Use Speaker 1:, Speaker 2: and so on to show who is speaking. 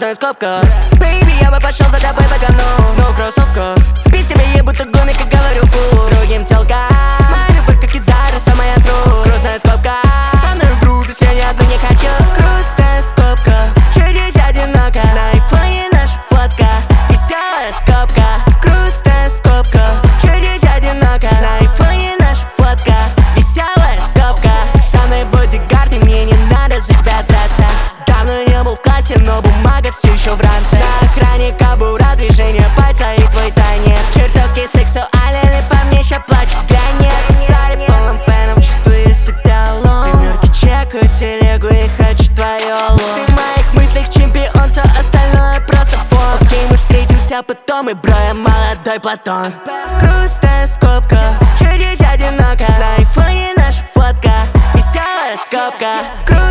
Speaker 1: грустная скобка. Бэйби, я бы пошел за тобой по говну, но в кроссовках. Без тебя я будто гумик, как говорю, фу. Другим телкам моя любовь, как из Зареса, моя труд. Грустная скобка, со мной в группе, если ни одну не хочу. Грустная скобка, чуть-чуть одиноко. На айфоне наша фотка, веселая скобка. Грустная скобка, чуть-чуть одиноко. На айфоне наша фотка, веселая скобка. Со мной бодигард, и мне не надо за тебя драться. Давно не был в кассе, но бумага все еще в ранце. На охране кобура, движение пальца и твой танец. Чертовски сексуален, и по мне ща плачет гонец. Стали полным феном, чувствую себя лом. Примерки чекаю телегу и хочу твое лом. Ты в моих мыслях чемпион, все остальное просто фон. Окей, мы встретимся потом, и бро, я молодой Платон. Грустная скобка, чуть-чуть одиноко. На айфоне наша фотка, веселая скобка.